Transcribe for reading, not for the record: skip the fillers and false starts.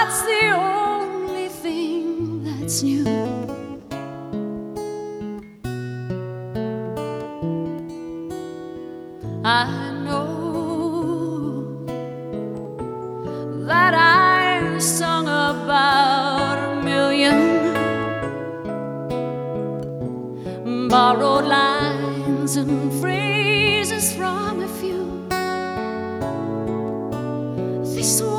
that's the only thing that's new. I know that I've sung about 1,000,000 borrowed lines and phrases from a few. This